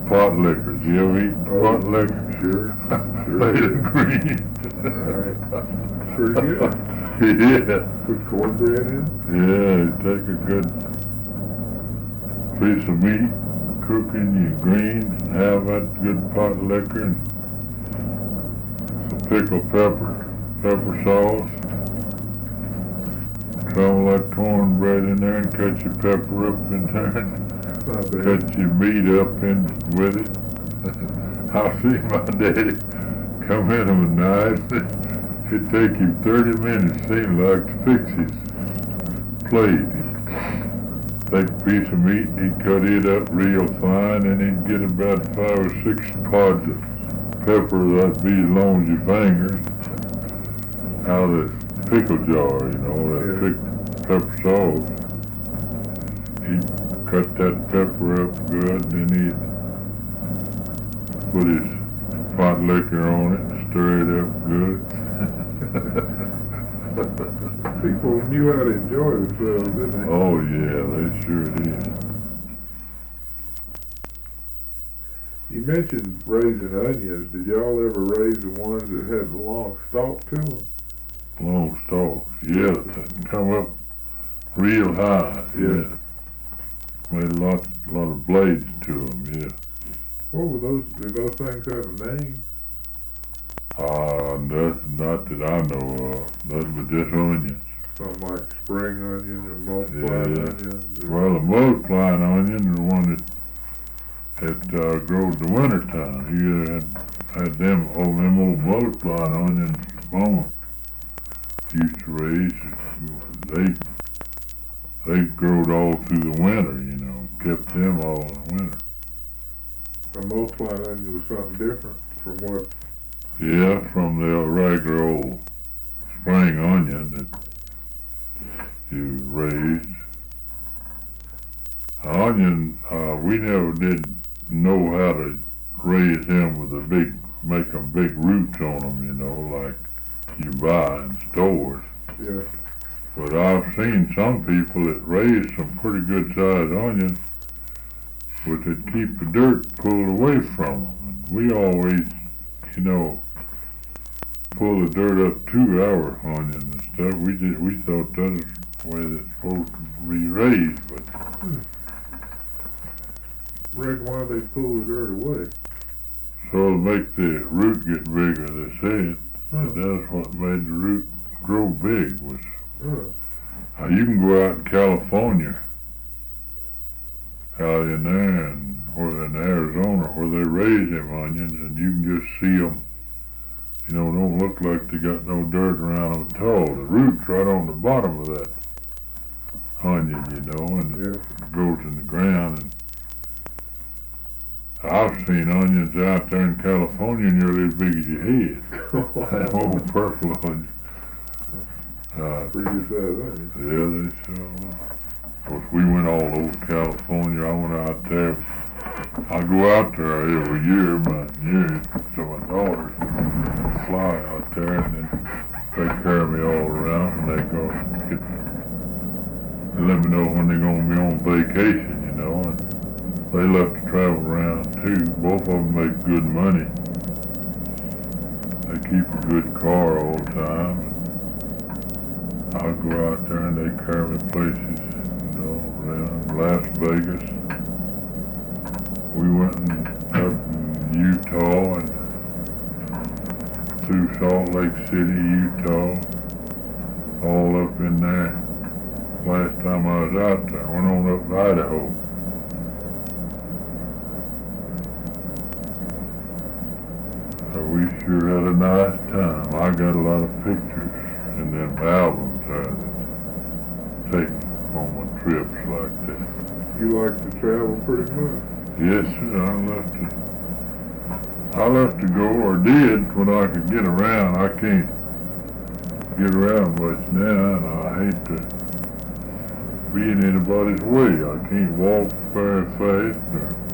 pot liquors. You ever eat pot liquor? Sure. Made of green. Alright. Pretty good. Yeah. Put cornbread in. Yeah, you take a good piece of meat, cook in your greens, and have that good pot liquor, and some pickled pepper sauce. Crumble that cornbread in there and cut your pepper up in there, and Not bad. cut your meat up in with it. I see my daddy come in with a knife. It'd take him 30 minutes, seemed like, to fix his plate. He'd take a piece of meat and he'd cut it up real fine, and he'd get about 5 or 6 pods of pepper that'd be as long as your fingers out of this pickle jar, you know, that thick pepper sauce. He'd cut that pepper up good, then he'd put his pot liquor on it and stir it up good. People knew how to enjoy themselves, didn't they? Oh yeah, they sure did. You mentioned raising onions. Did y'all ever raise the ones that had the long stalk to them? Long stalks, yeah, that come up real high, yeah. Made a lot of blades to them, yeah. What were those? Did those things have a name? Not that I know of, nothing but just onions. Something like spring onion or multiplied Yeah. onions? Or Well, the multiplying onion, the one that grows in the wintertime, you had them old multiplying onions mama used to raise. They growed all through the winter, you know, kept them all in the winter. a multiplied onion was something different from what? Yeah, from the regular old spring onion that you raised. Onion, we never did know how to raise them with make them big roots on them, you know, like you buy in stores. Yeah. But I've seen some people that raise some pretty good sized onions, but that keep the dirt pulled away from them. And we always, you know, pull the dirt up to our onions and stuff. We thought that was the way it's supposed to be raised, but Rick, why they pull the dirt away? so to make the root get bigger, they said. Huh. That's what made the root grow big. Was Huh. you can go out in California, out in there, and or in Arizona, where they raise them onions, and you can just see them. You know, don't look like they got no dirt around them at all. The root's right on the bottom of that onion, you know, and Yeah. it goes in the ground. And I've seen onions out there in California nearly as big as your head. That old purple onion. Pretty good sized onion. Yeah, they sure are. Of course, we went all over California. I went out there. I go out there every year, so my daughters fly out there and then take care of me all around, and they let me know when they're going to be on vacation, you know, and they love to travel around too. Both of them make good money. They keep a good car all the time. I'll go out there and they carry me places, you know, around Las Vegas. We went up in Utah and through Salt Lake City, Utah, all up in there. Last time I was out there, I went on up to Idaho. So we sure had a nice time. I got a lot of pictures in them albums that taken on my trips like that. You like to travel pretty much? Yes, sir, I love to go, or did, when I could get around. I can't get around much now, and I hate to be in anybody's way. I can't walk very fast, or